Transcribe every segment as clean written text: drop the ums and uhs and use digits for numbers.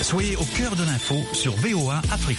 Soyez au cœur de l'info sur VOA Afrique.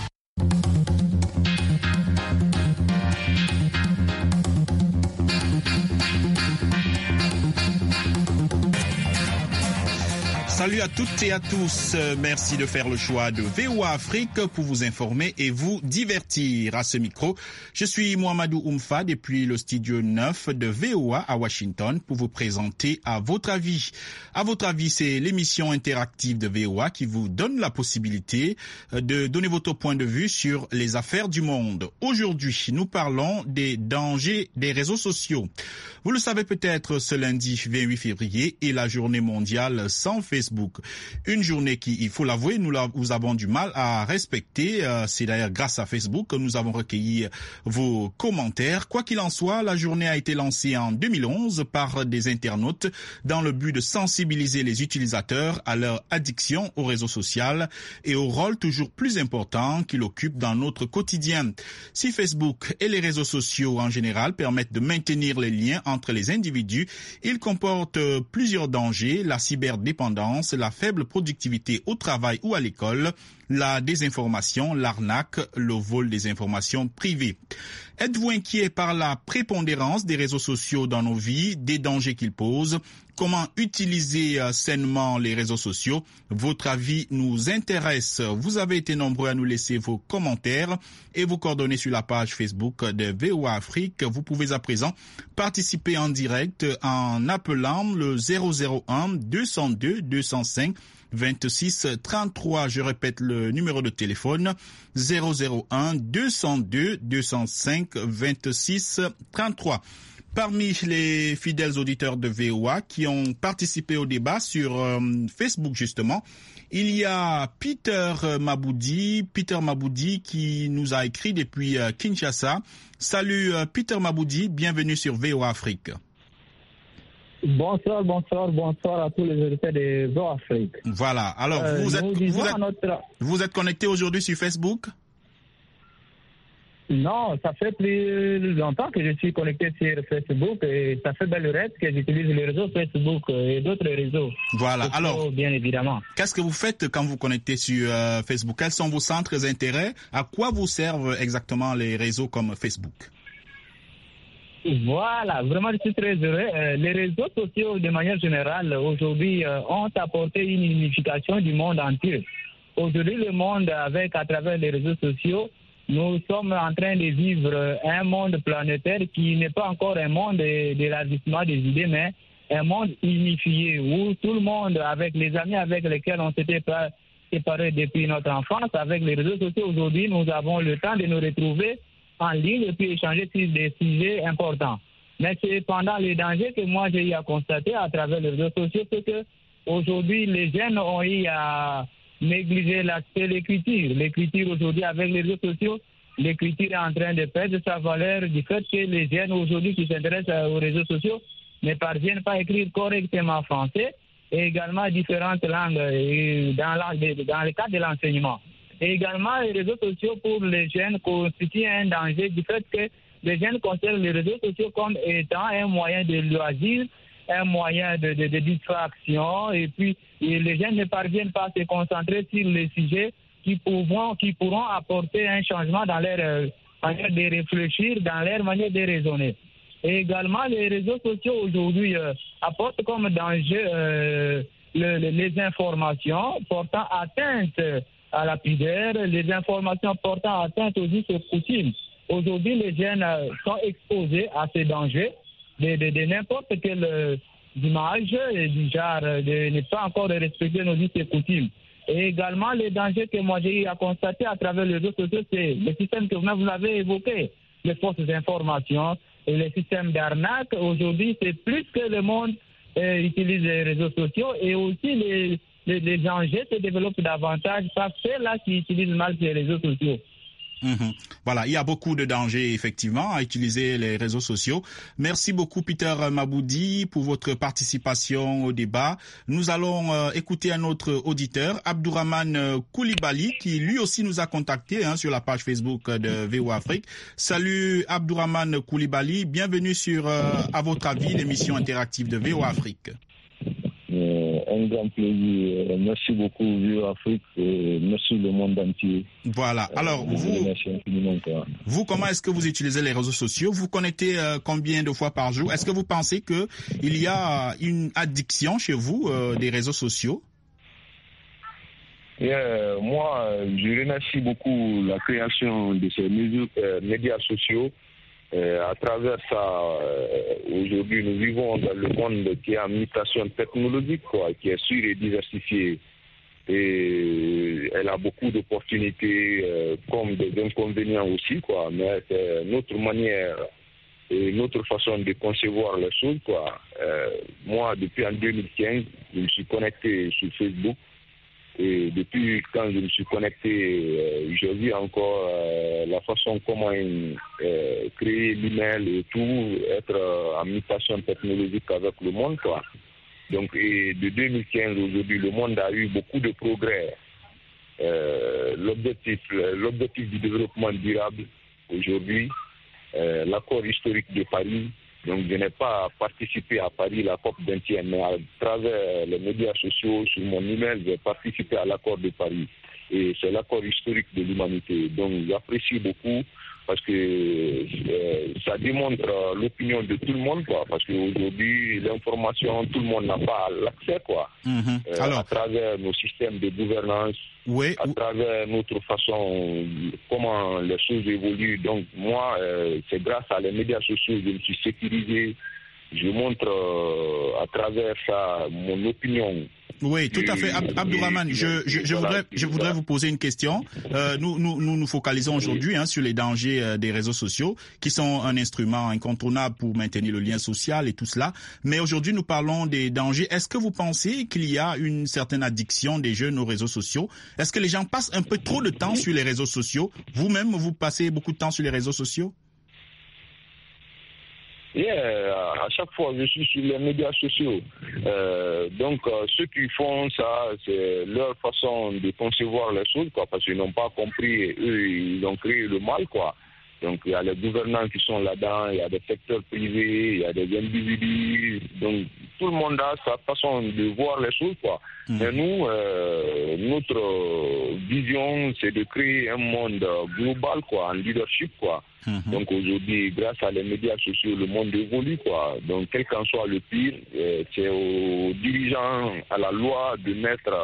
Salut à toutes et à tous, merci de faire le choix de VOA Afrique pour vous informer et vous divertir. À ce micro, je suis Mohamedou Oumfa depuis le studio 9 de VOA à Washington pour vous présenter À votre avis. À votre avis, c'est l'émission interactive de VOA qui vous donne la possibilité de donner votre point de vue sur les affaires du monde. Aujourd'hui, nous parlons des dangers des réseaux sociaux. Vous le savez peut-être, ce lundi 28 février est la journée mondiale sans Facebook. Une journée qui, il faut l'avouer, nous avons du mal à respecter. C'est d'ailleurs grâce à Facebook que nous avons recueilli vos commentaires. Quoi qu'il en soit, la journée a été lancée en 2011 par des internautes dans le but de sensibiliser les utilisateurs à leur addiction aux réseaux sociaux et au rôle toujours plus important qu'il occupe dans notre quotidien. Si Facebook et les réseaux sociaux en général permettent de maintenir les liens entre les individus, ils comportent plusieurs dangers, la cyberdépendance, la faible productivité au travail ou à l'école, la désinformation, l'arnaque, le vol des informations privées. Êtes-vous inquiet par la prépondérance des réseaux sociaux dans nos vies, des dangers qu'ils posent? Comment utiliser sainement les réseaux sociaux? Votre avis nous intéresse. Vous avez été nombreux à nous laisser vos commentaires et vos coordonnées sur la page Facebook de VOA Afrique. Vous pouvez à présent participer en direct en appelant le 001 202 205 26 33. Je répète le numéro de téléphone 001 202 205 26 33. Parmi les fidèles auditeurs de VOA qui ont participé au débat sur Facebook justement, il y a Peter Maboudi qui nous a écrit depuis Kinshasa. Salut Peter Maboudi, bienvenue sur VOA Afrique. Bonsoir à tous les auditeurs de VOA Afrique. Voilà, alors vous êtes connecté aujourd'hui sur Facebook? Non, ça fait plus longtemps que je suis connecté sur Facebook et ça fait belle lurette que j'utilise les réseaux Facebook et d'autres réseaux. Voilà, alors, bien évidemment. Qu'est-ce que vous faites quand vous connectez sur Facebook? Quels sont vos centres d'intérêt? À quoi vous servent exactement les réseaux comme Facebook? Voilà, vraiment je suis très heureux. Les réseaux sociaux de manière générale aujourd'hui ont apporté une unification du monde entier. Aujourd'hui le monde à travers les réseaux sociaux, nous sommes en train de vivre un monde planétaire qui n'est pas encore un monde d'élargissement des idées, mais un monde unifié où tout le monde, avec les amis avec lesquels on s'était séparés depuis notre enfance, avec les réseaux sociaux aujourd'hui, nous avons le temps de nous retrouver en ligne et puis échanger sur des sujets importants. Mais c'est pendant les dangers que moi j'ai eu à constater à travers les réseaux sociaux, c'est que aujourd'hui les jeunes ont eu à négliger l'aspect de l'écriture. L'écriture aujourd'hui avec les réseaux sociaux, l'écriture est en train de perdre sa valeur du fait que les jeunes aujourd'hui qui s'intéressent aux réseaux sociaux ne parviennent pas à écrire correctement français et également différentes langues dans le cadre de l'enseignement. Et également les réseaux sociaux pour les jeunes constituent un danger du fait que les jeunes considèrent les réseaux sociaux comme étant un moyen de loisir, un moyen de distraction et puis les jeunes ne parviennent pas à se concentrer sur les sujets qui pourront apporter un changement dans leur manière de réfléchir, dans leur manière de raisonner. Et également, les réseaux sociaux aujourd'hui apportent comme danger les informations portant atteinte à la pudeur, les informations portant atteinte aux us et coutumes. Aujourd'hui, les jeunes sont exposés à ces dangers de n'importe quelle image du genre de ne pas encore respecter nos us et coutumes. Et également, les dangers que moi j'ai eu à constater à travers les réseaux sociaux, c'est le système que vous avez évoqué, les fausses informations et les systèmes d'arnaque. Aujourd'hui, c'est plus que le monde utilise les réseaux sociaux et aussi les dangers se développent davantage par ceux-là qui utilisent mal les réseaux sociaux. Voilà, il y a beaucoup de dangers effectivement à utiliser les réseaux sociaux. Merci beaucoup Peter Maboudi pour votre participation au débat. Nous allons écouter un autre auditeur, Abdourahmane Koulibaly, qui lui aussi nous a contacté sur la page Facebook de VOA Afrique. Salut Abdourahmane Koulibaly, bienvenue sur À votre avis, l'émission interactive de VOA Afrique. un grand plaisir. Merci beaucoup, Vieux Afrique, et merci le monde entier. Voilà. Alors, vous, comment est-ce que vous utilisez les réseaux sociaux? Vous connectez combien de fois par jour? Est-ce que vous pensez qu'il y a une addiction chez vous des réseaux sociaux? Moi, je remercie beaucoup la création de ces médias sociaux. À travers ça, aujourd'hui, nous vivons dans le monde qui est en mutation technologique, qui est sûr et diversifié. Et elle a beaucoup d'opportunités comme des inconvénients aussi, mais c'est notre manière et notre façon de concevoir les choses, Moi, depuis en 2015, je me suis connecté sur Facebook. Et depuis quand je me suis connecté, je vis encore la façon comment créer l'email et tout, être en mutation technologique avec le monde, Donc, et de 2015 aujourd'hui, le monde a eu beaucoup de progrès. L'objectif du développement durable aujourd'hui, l'accord historique de Paris. Donc, je n'ai pas participé à Paris, la COP 21, mais à travers les médias sociaux, sur mon email, j'ai participé à l'accord de Paris. Et c'est l'accord historique de l'humanité. Donc, j'apprécie beaucoup parce que ça démontre l'opinion de tout le monde, Parce qu'aujourd'hui, l'information, tout le monde n'a pas l'accès, Alors, à travers nos systèmes de gouvernance, à travers notre façon, comment les choses évoluent. Donc, moi, c'est grâce à les médias sociaux que je me suis sécurisé. Je montre à travers ça mon opinion. Oui, tout à fait. Abdourahmane, je voudrais vous poser une question. Nous focalisons aujourd'hui sur les dangers des réseaux sociaux, qui sont un instrument incontournable pour maintenir le lien social et tout cela. Mais aujourd'hui, nous parlons des dangers. Est-ce que vous pensez qu'il y a une certaine addiction des jeunes aux réseaux sociaux? Est-ce que les gens passent un peu trop de temps sur les réseaux sociaux? Vous-même, vous passez beaucoup de temps sur les réseaux sociaux? À chaque fois, je suis sur les médias sociaux. Donc, ceux qui font ça, c'est leur façon de concevoir les choses, parce qu'ils n'ont pas compris, eux, ils ont créé le mal, Donc, il y a les gouvernants qui sont là-dedans, il y a des secteurs privés, il y a des individus. Donc, tout le monde a sa façon de voir les choses, Mais nous, notre vision, c'est de créer un monde global, en leadership, Donc, aujourd'hui, grâce à les médias sociaux, le monde évolue, Donc, quel qu'en soit le pire, c'est aux dirigeants, à la loi de mettre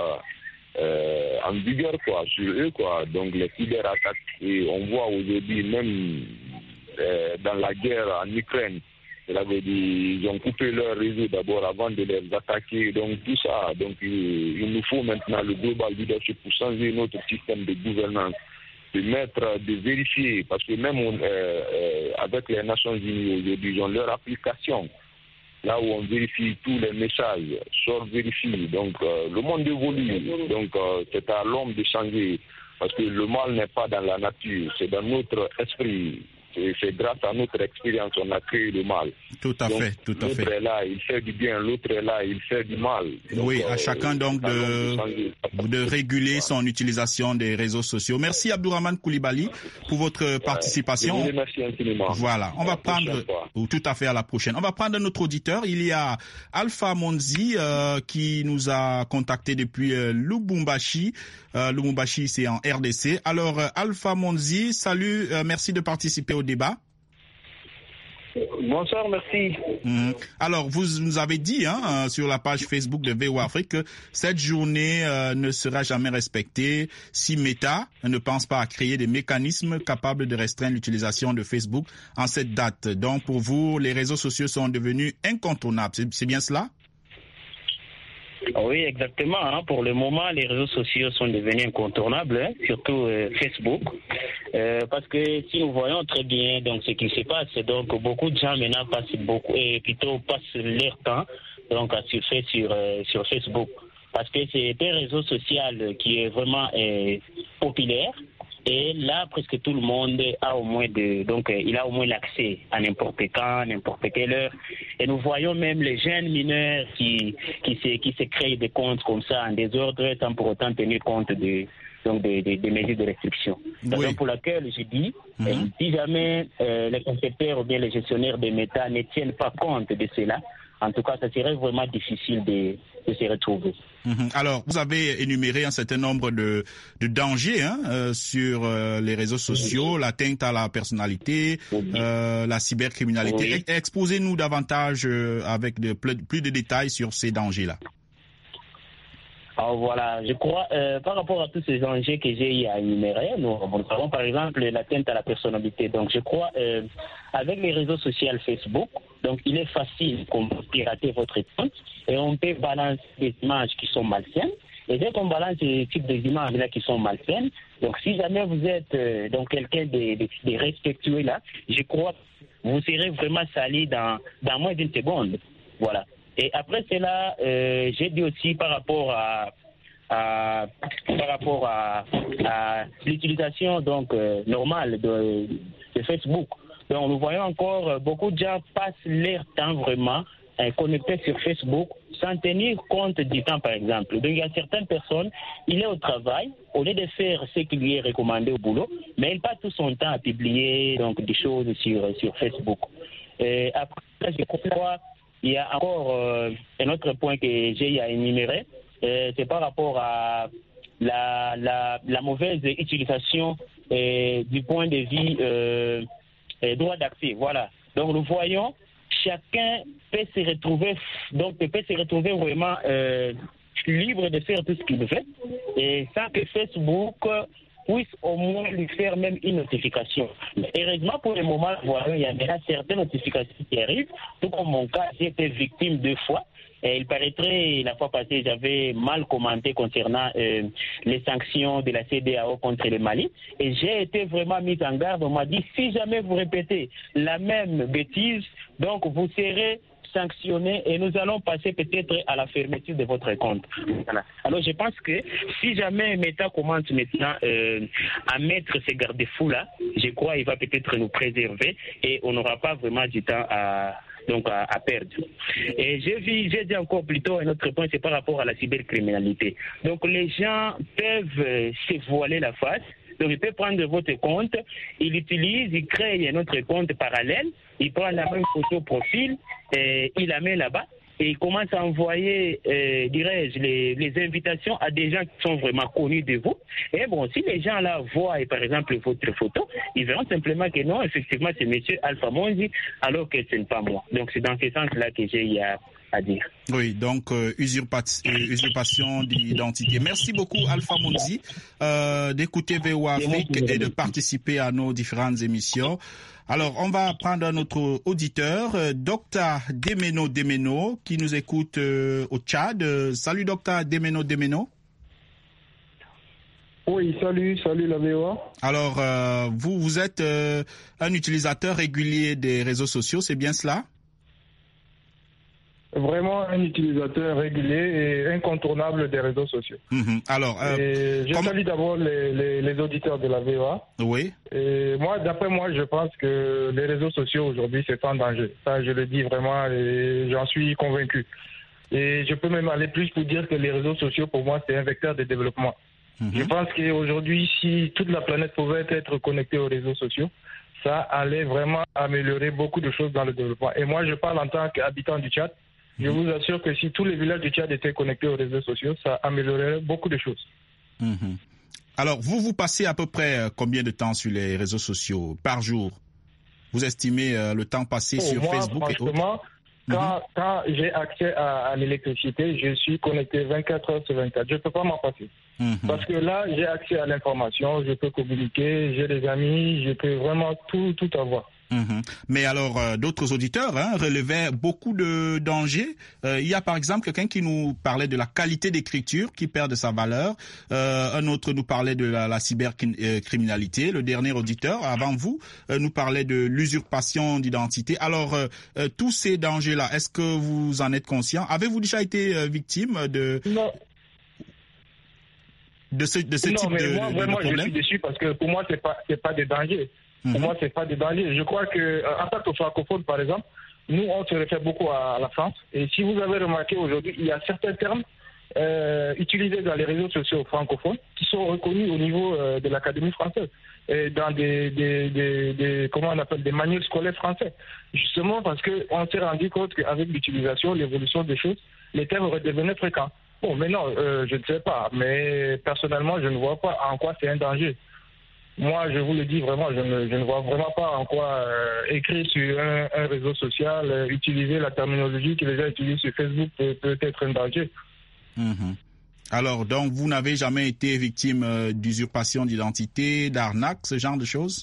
en vigueur sur eux, Donc les cyberattaques, et on voit aujourd'hui même dans la guerre en Ukraine, ils ont coupé leur réseau d'abord avant de les attaquer, donc tout ça, donc il nous faut maintenant le global leadership pour changer notre système de gouvernance, de vérifier, parce que même avec les Nations Unies aujourd'hui, ils ont leur application. Là où on vérifie tous les messages, vérifie. Donc, le monde évolue. Donc, c'est à l'homme de changer. Parce que le mal n'est pas dans la nature, c'est dans notre esprit. C'est grâce à notre expérience qu'on a créé le mal. Tout à fait. L'autre est là, il fait du bien. L'autre est là, il fait du mal. Donc, oui, à chacun donc de réguler son utilisation des réseaux sociaux. Merci Abdourahmane Coulibaly pour votre participation. Je vous remercie infiniment. Voilà, on va prendre tout à fait à la prochaine. On va prendre notre auditeur. Il y a Alpha Monzi qui nous a contacté depuis Lubumbashi. Lubumbashi, c'est en RDC. Alors, Alpha Monzi, salut, merci de participer au débat. Bonsoir, merci. Alors, vous nous avez dit sur la page Facebook de VOA Afrique que cette journée ne sera jamais respectée si Meta ne pense pas à créer des mécanismes capables de restreindre l'utilisation de Facebook en cette date. Donc, pour vous, les réseaux sociaux sont devenus incontournables. C'est bien cela? Oui, exactement. Pour le moment, les réseaux sociaux sont devenus incontournables, surtout Facebook. Parce que si nous voyons très bien donc ce qui se passe, donc beaucoup de gens maintenant passent leur temps donc à surfer sur Facebook. Parce que c'est un réseau social qui est vraiment populaire. Et là, presque tout le monde a au moins il a au moins l'accès à n'importe quand, n'importe quelle heure. Et nous voyons même les jeunes mineurs qui se créent des comptes comme ça en désordre, sans pour autant tenir compte des mesures de restriction. C'est la raison pour laquelle je dis, si jamais les concepteurs ou bien les gestionnaires des Meta ne tiennent pas compte de cela, en tout cas, ça serait vraiment difficile se retrouver. Alors, vous avez énuméré un certain nombre de dangers sur les réseaux sociaux, l'atteinte à la personnalité, la cybercriminalité. Oui. Exposez-nous davantage avec plus de détails sur ces dangers-là. Alors voilà, je crois, par rapport à tous ces enjeux que j'ai à énumérer, nous avons par exemple l'atteinte à la personnalité. Donc je crois, avec les réseaux sociaux Facebook, donc il est facile qu'on peut pirater votre compte et on peut balancer des images qui sont malsaines. Et dès qu'on balance ce type d'images-là qui sont malsaines, donc si jamais vous êtes donc quelqu'un de respectueux là, je crois que vous serez vraiment sali dans moins d'une seconde. Voilà. Et après cela, j'ai dit aussi par rapport à l'utilisation donc normale de Facebook. Donc nous voyons encore beaucoup de gens passent leur temps vraiment connectés sur Facebook sans tenir compte du temps par exemple. Donc il y a certaines personnes, il est au travail, au lieu de faire ce qui lui est recommandé au boulot, mais il passe tout son temps à publier donc des choses sur Facebook. Et après je crois il y a encore un autre point que j'ai à énumérer, c'est par rapport à la mauvaise utilisation du point de vue droit d'accès. Voilà. Donc nous voyons, chacun peut se retrouver vraiment libre de faire tout ce qu'il veut, et sans que Facebook puisse au moins lui faire même une notification. Mais heureusement, pour le moment, voilà, il y a déjà certaines notifications qui arrivent. Tout comme mon cas, j'ai été victime 2 fois. Et il paraîtrait, la fois passée, j'avais mal commenté concernant les sanctions de la CEDEAO contre le Mali. Et j'ai été vraiment mis en garde. On m'a dit, si jamais vous répétez la même bêtise, donc vous serez sanctionné et nous allons passer peut-être à la fermeture de votre compte. Voilà. Alors je pense que si jamais Meta commence maintenant à mettre ces garde-fous-là, je crois qu'il va peut-être nous préserver et on n'aura pas vraiment du temps à perdre. Et j'ai dit encore plus tôt un autre point, c'est par rapport à la cybercriminalité. Donc les gens peuvent se voiler la face. Donc, il peut prendre votre compte, il utilise, il crée un autre compte parallèle, il prend la même photo profil, et il la met là-bas, et il commence à envoyer, dirais-je, les invitations à des gens qui sont vraiment connus de vous. Et bon, si les gens là voient, par exemple, votre photo, ils verront simplement que non, effectivement, c'est monsieur Alpha Monzi, alors que ce n'est pas moi. Donc, c'est dans ce sens-là que j'ai à dire. Oui, donc usurpation d'identité. Merci beaucoup Alpha Monzi d'écouter VOA Afrique et de participer à nos différentes émissions. Alors, on va prendre un autre auditeur, Dr Demeno, qui nous écoute au Tchad. Salut Dr Demeno. Oui, salut la VOA. Alors, vous êtes un utilisateur régulier des réseaux sociaux, c'est bien cela? Vraiment un utilisateur régulier et incontournable des réseaux sociaux. Alors, je salue d'abord les auditeurs de la VOA. Oui. Et d'après moi, je pense que les réseaux sociaux aujourd'hui, c'est en danger. Ça, je le dis vraiment et j'en suis convaincu. Et je peux même aller plus pour dire que les réseaux sociaux, pour moi, c'est un vecteur de développement. Je pense qu'aujourd'hui, si toute la planète pouvait être connectée aux réseaux sociaux, ça allait vraiment améliorer beaucoup de choses dans le développement. Et moi, je parle en tant qu'habitant du Tchad. Je vous assure que si tous les villages du Tchad étaient connectés aux réseaux sociaux, ça améliorerait beaucoup de choses. Alors, vous passez à peu près combien de temps sur les réseaux sociaux par jour? Vous estimez le temps passé sur Facebook et autres? Quand j'ai accès à l'électricité, je suis connecté 24 heures sur 24. Je ne peux pas m'en passer. Parce que là, j'ai accès à l'information, je peux communiquer, j'ai des amis, je peux vraiment tout avoir. Mais alors, d'autres auditeurs relevaient beaucoup de dangers. Il y a par exemple quelqu'un qui nous parlait de la qualité d'écriture qui perd de sa valeur. Un autre nous parlait de la cybercriminalité. Le dernier auditeur, avant vous, nous parlait de l'usurpation d'identité. Alors, tous ces dangers-là, est-ce que vous en êtes conscient? Avez-vous déjà été victime de ce type de problème? Je suis déçu parce que pour moi, c'est pas des dangers. Pour moi, c'est pas des dangers. Je crois que, en tant que francophone, par exemple, nous, on se réfère beaucoup à la France. Et si vous avez remarqué aujourd'hui, il y a certains termes utilisés dans les réseaux sociaux francophones qui sont reconnus au niveau de l'Académie française, et dans des comment on appelle, des manuels scolaires français. Justement parce qu'on s'est rendu compte qu'avec l'utilisation, l'évolution des choses, les thèmes redevenaient fréquents. Bon, mais non, je ne sais pas. Mais personnellement, je ne vois pas en quoi c'est un danger. Moi, je vous le dis vraiment, je ne vois vraiment pas en quoi écrire sur un réseau social, utiliser la terminologie que les gens utilisent sur Facebook peut être un danger. Mm-hmm. Alors, donc, vous n'avez jamais été victime d'usurpation d'identité, d'arnaque, ce genre de choses?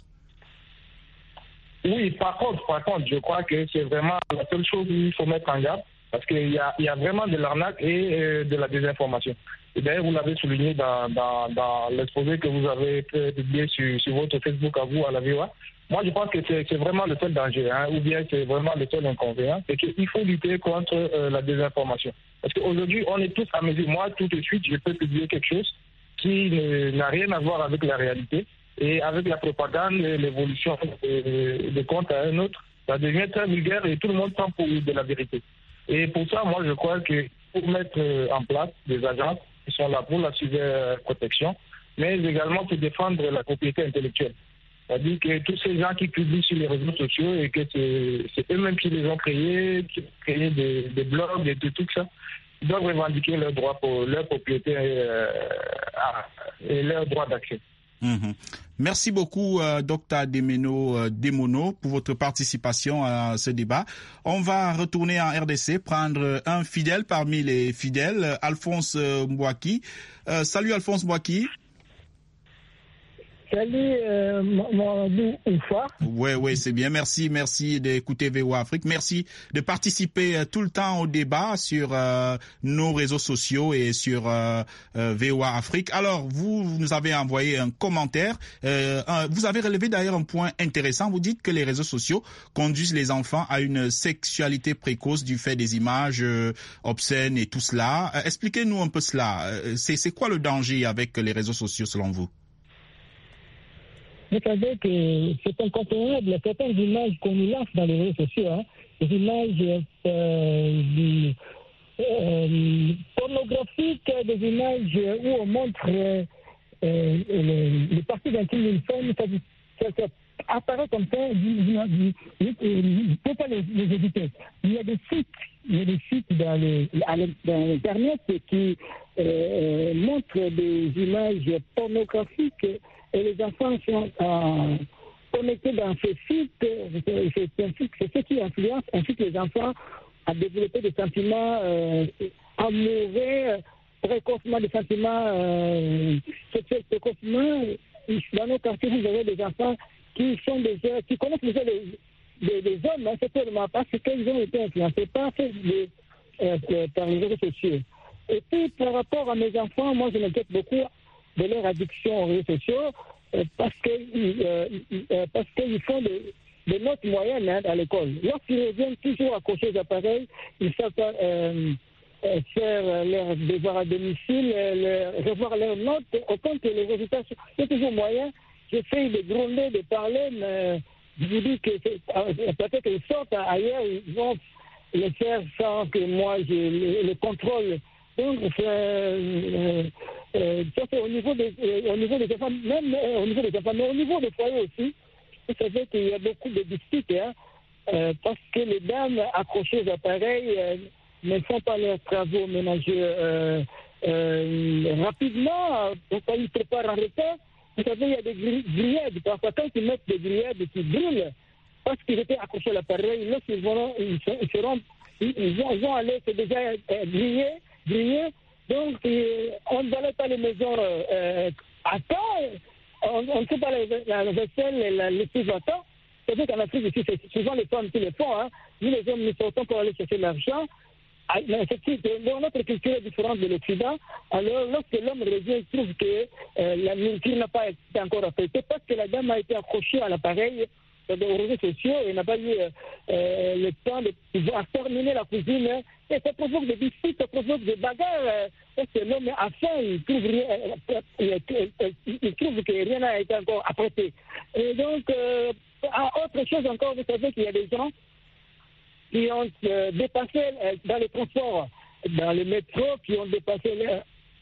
Oui, par contre, je crois que c'est vraiment la seule chose qu'il faut mettre en garde, parce qu'il y a vraiment de l'arnaque et de la désinformation. Et d'ailleurs, vous l'avez souligné dans l'exposé que vous avez publié sur votre Facebook à vous, à la VOA. Moi, je pense que c'est vraiment le seul danger, ou bien c'est vraiment le seul inconvénient, c'est qu'il faut lutter contre la désinformation. Parce qu'aujourd'hui, on est tous à mesure. Moi, tout de suite, je peux publier quelque chose qui n'a rien à voir avec la réalité. Et avec la propagande et l'évolution de compte à un autre, ça devient très vulgaire et tout le monde prend pour de la vérité. Et pour ça, moi, je crois qu'il faut mettre en place des agences qui sont là pour la cyberprotection, mais également pour défendre la propriété intellectuelle. C'est-à-dire que tous ces gens qui publient sur les réseaux sociaux et que c'est eux-mêmes qui les ont créés, qui ont créé des blogs et tout ça, ils doivent revendiquer leurs droits pour leur propriété et leur droit d'accès. Mmh. Merci beaucoup, Dr Demono, pour votre participation à ce débat. On va retourner en RDC, prendre un fidèle parmi les fidèles, Alphonse Mbouaki. Salut Alphonse Mbouaki. Salut, Oufa. Oui, c'est bien. Merci d'écouter VOA Afrique. Merci de participer tout le temps au débat sur nos réseaux sociaux et sur VOA Afrique. Alors, vous nous avez envoyé un commentaire. Vous avez relevé d'ailleurs un point intéressant. Vous dites que les réseaux sociaux conduisent les enfants à une sexualité précoce du fait des images obscènes et tout cela. Expliquez-nous un peu cela. C'est quoi le danger avec les réseaux sociaux selon vous? Vous savez que c'est incontournable. Certaines images qu'on nous lance dans les réseaux sociaux, des images pornographiques, des images où on montre les parties intimes d'une femme, ça apparaît comme ça, il ne faut pas les éviter. Il y a des sites dans Internet qui montrent des images pornographiques. Et les enfants sont connectés dans ces sites. C'est ce qui influence ensuite les enfants à développer des sentiments amoureux précocement, des sentiments sexuels précocement. Dans nos quartiers, vous avez des enfants qui connaissent déjà des hommes, certainement parce qu'ils ont été influencés par les réseaux sociaux. Et puis, par rapport à mes enfants, moi, je m'inquiète beaucoup de leur addiction aux réseaux sociaux parce qu'ils font des notes moyennes à l'école. Lorsqu'ils reviennent toujours accrochés aux appareils, ils savent pas faire leurs devoirs à domicile, revoir leurs notes, autant que les résultats sont toujours moyens. J'essaie de gronder, de parler, mais je vous dis que peut-être qu'ils sortent ailleurs, ils vont le faire sans que moi je le contrôle. Donc, ça c'est au niveau des enfants, même au niveau des enfants, mais au niveau des foyers aussi. Vous savez qu'il y a beaucoup de disputes, parce que les dames accrochées aux appareils ne font pas leurs travaux ménagers rapidement, donc ils préparent en retard. Vous savez, il y a des grillades, parfois quand ils mettent des grillades qui brûlent, parce qu'ils étaient accrochés à l'appareil, lorsqu'ils vont aller, c'est déjà grillé. Donc, on ne balaye pas les maisons à temps, on ne fait pas la vaisselle, la lessive à temps. C'est vrai qu'en Afrique, ici, c'est souvent les femmes qui le font. Nous, les hommes, nous sortons pour aller chercher l'argent. Notre culture est différente de l'Occident. Alors, lorsque l'homme revient, il trouve que la nourriture n'a pas été encore affectée parce que la dame a été accrochée à l'appareil aux réseaux sociaux et n'a pas eu le temps de pouvoir terminer la cuisine. Et ça provoque des disputes, ça provoque des bagarres. Parce que l'homme a faim, il trouve que rien n'a été encore apprêté. Et donc, autre chose encore, vous savez qu'il y a des gens qui ont dépassé dans les transports, dans les métros, qui ont dépassé leur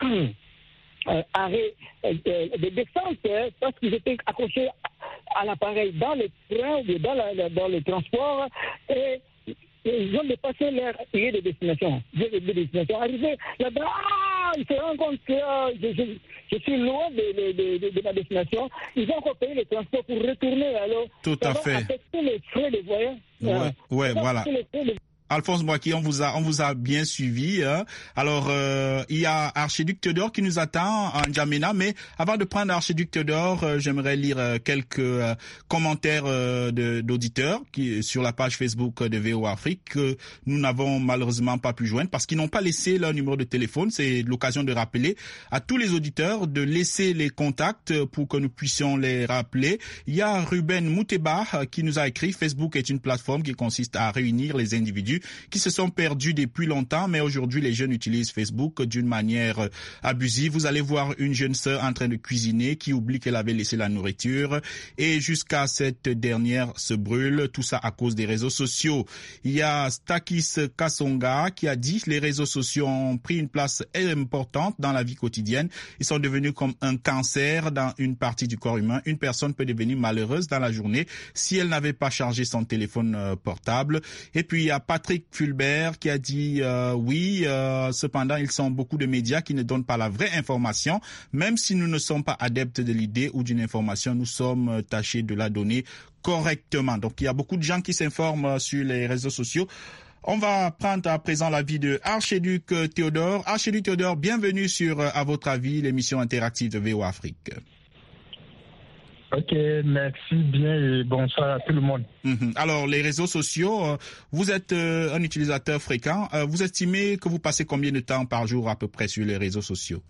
arrêt de descente parce qu'ils étaient accrochés à l'appareil dans les trains ou dans les transports et ils ont dépassé leur lieu de destination. Arrivé là-bas, ils se rendent compte que je suis loin de ma destination. Ils ont encore payé le transport pour retourner. Alors, tout à fait. Affecter les frais de voyage. Ouais, voilà. Alphonse Boaki, on vous a bien suivi. Hein. Alors, il y a Archiduc Théodore qui nous attend en N'Djamena, mais avant de prendre Archiduc Théodore, j'aimerais lire quelques commentaires d'auditeurs qui sur la page Facebook de VOA Afrique que nous n'avons malheureusement pas pu joindre parce qu'ils n'ont pas laissé leur numéro de téléphone. C'est l'occasion de rappeler à tous les auditeurs de laisser les contacts pour que nous puissions les rappeler. Il y a Ruben Mouteba qui nous a écrit « Facebook est une plateforme qui consiste à réunir les individus qui se sont perdus depuis longtemps, mais aujourd'hui les jeunes utilisent Facebook d'une manière abusive. Vous allez voir une jeune sœur en train de cuisiner qui oublie qu'elle avait laissé la nourriture et jusqu'à cette dernière se brûle, tout ça à cause des réseaux sociaux. Il y a Stakis Kasonga qui a dit les réseaux sociaux ont pris une place importante dans la vie quotidienne. Ils sont devenus comme un cancer dans une partie du corps humain. Une personne peut devenir malheureuse dans la journée si elle n'avait pas chargé son téléphone portable. Et puis il y a Patrick Fulbert qui a dit cependant ils sont beaucoup de médias qui ne donnent pas la vraie information. Même si nous ne sommes pas adeptes de l'idée ou d'une information, nous sommes tâchés de la donner correctement. Donc il y a beaucoup de gens qui s'informent sur les réseaux sociaux. On va prendre à présent l'avis de Archiduc Théodore. Archiduc Théodore, bienvenue sur À votre avis, l'émission interactive de VOA Afrique. Ok, merci bien et bonsoir à tout le monde. Alors, les réseaux sociaux, vous êtes un utilisateur fréquent. Vous estimez que vous passez combien de temps par jour à peu près sur les réseaux sociaux?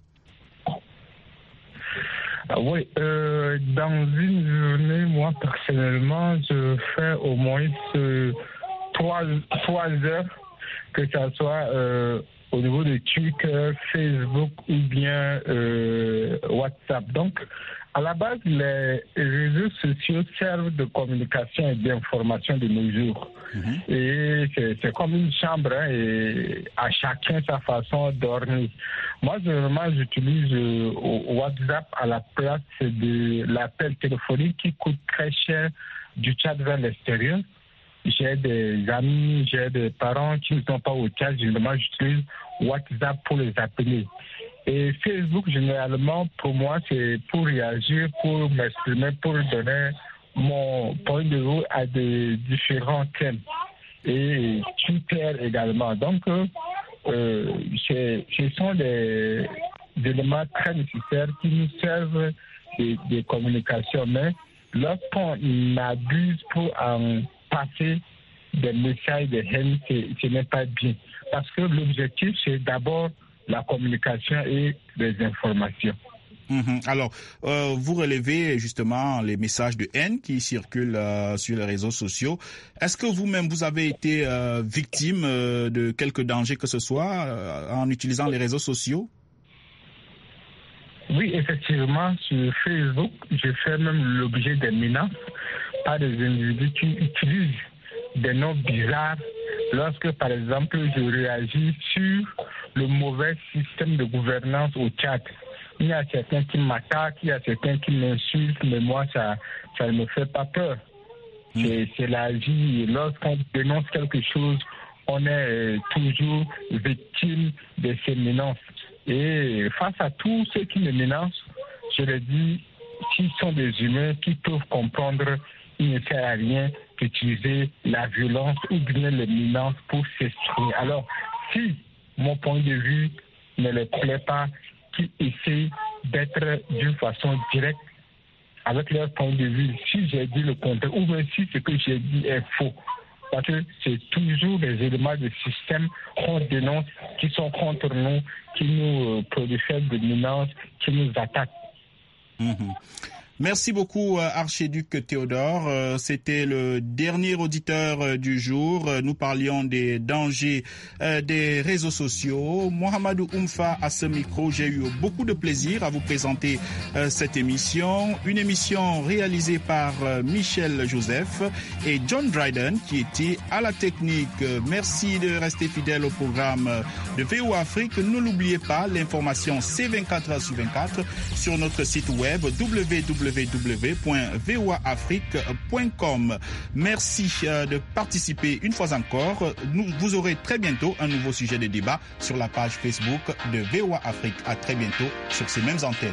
Oui, dans une journée, moi personnellement, je fais au moins 3 heures, que ça soit au niveau de Twitter, Facebook ou bien WhatsApp. Donc, à la base, les réseaux sociaux servent de communication et d'information de nos jours. Et c'est comme une chambre, hein, et à chacun sa façon d'orner. Moi, généralement, j'utilise WhatsApp à la place de l'appel téléphonique qui coûte très cher du chat vers l'extérieur. J'ai des amis, j'ai des parents qui ne sont pas au chat. Généralement, j'utilise WhatsApp pour les appeler. Et Facebook, généralement, pour moi, c'est pour réagir, pour m'exprimer, pour donner mon point de vue à des différents thèmes. Et Twitter également. Donc, ce sont des éléments très nécessaires qui nous servent de communication. Mais lorsqu'on abuse pour en passer des messages de haine, ce n'est pas bien. Parce que l'objectif, c'est d'abord la communication et les informations. Alors, vous relevez justement les messages de haine qui circulent sur les réseaux sociaux. Est-ce que vous-même, vous avez été victime de quelque danger que ce soit en utilisant les réseaux sociaux? Oui, effectivement, sur Facebook, j'ai fait même l'objet des menaces par des individus qui utilisent des noms bizarres lorsque, par exemple, je réagis sur le mauvais système de gouvernance au Tchad. Il y a certains qui m'attaquent, il y a certains qui m'insultent, mais moi, ça ne me fait pas peur. C'est la vie. Lorsqu'on dénonce quelque chose, on est toujours victime de ces menaces. Et face à tous ceux qui me menacent, je leur dis, s'ils sont des humains qui peuvent comprendre, il ne sert à rien d'utiliser la violence ou bien les menaces pour s'exprimer. Alors, si mon point de vue ne les plaît pas, qui essayent d'être d'une façon directe avec leur point de vue, si j'ai dit le contraire, ou même si ce que j'ai dit est faux. Parce que c'est toujours des éléments de système qu'on dénonce, qui sont contre nous, qui nous prolifèrent de menaces, qui nous attaquent. Merci beaucoup, Archiduc Théodore. C'était le dernier auditeur du jour. Nous parlions des dangers des réseaux sociaux. Mohamedou Oumfa à ce micro. J'ai eu beaucoup de plaisir à vous présenter cette émission. Une émission réalisée par Michel Joseph et John Dryden qui était à la technique. Merci de rester fidèle au programme de VOA Afrique. Ne l'oubliez pas, l'information c'est 24h sur 24 sur notre site web www www.voaafrique.com. Merci de participer une fois encore. Vous aurez très bientôt un nouveau sujet de débat sur la page Facebook de VOA Afrique. À très bientôt sur ces mêmes antennes.